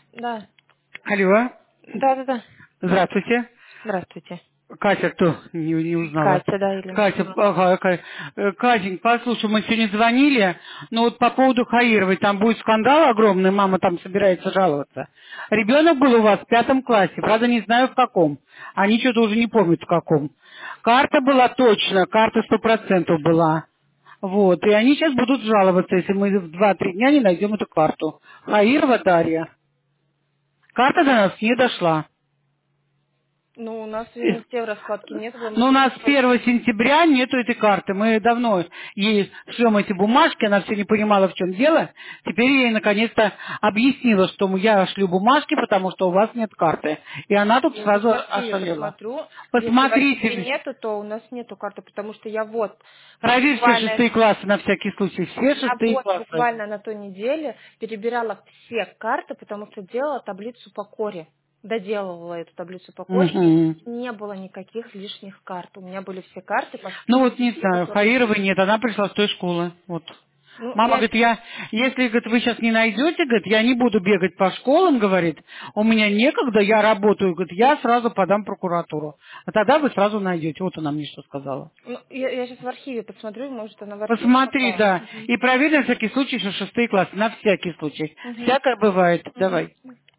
Да. Алло. Да. Здравствуйте. Здравствуйте. Катя, кто? Не узнала. Катя, да, или... Катя, ага, Катенька, послушай, мы сегодня звонили, но вот по поводу Хаировой, там будет скандал огромный, мама там собирается жаловаться. Ребенок был у вас в 5 классе, правда не знаю в каком. Они что-то уже не помнят в каком. Карта была точно, карта 100% была. Вот, и они сейчас будут жаловаться, если мы в 2-3 дня не найдем эту карту. Хаирова Дарья. Карта до нас не дошла. Ну, у нас нигде в раскладке нет было. Мы Но у нас сегодня с 1 сентября нету этой карты. Мы давно ей шлем эти бумажки, она все не понимала, в чем дело. Теперь я ей наконец-то объяснила, что я шлю бумажки, потому что у вас нет карты. И она тут я сразу сейчас в архиве ошалела. посмотрю. Если в архиве Посмотрите, нету, то у нас нету карты, потому что я вот проверьте буквально... 6 классы на всякий случай. Все Я 6 классы. буквально на той неделе перебирала все карты, потому что делала таблицу по коре. Доделывала эту таблицу по коре, и Мгм. не было никаких лишних карт. У меня были все карты, Ну вот не знаю, которые Хаировой есть. нет, она пришла с той школы. Вот. Ну, Мама я... говорит, если, говорит, вы сейчас не найдете, говорит, я не буду бегать по школам, говорит, у меня некогда, я работаю, говорит, я сразу подам в прокуратуру. А тогда вы сразу найдете. Вот она мне что сказала. Ну, я сейчас в архиве посмотрю, может, она в архиве Посмотри, попала. да. И проверь на всякий случай, что 6 классы, на всякий случай. Мгм. Всякое бывает. Мгм. Давай.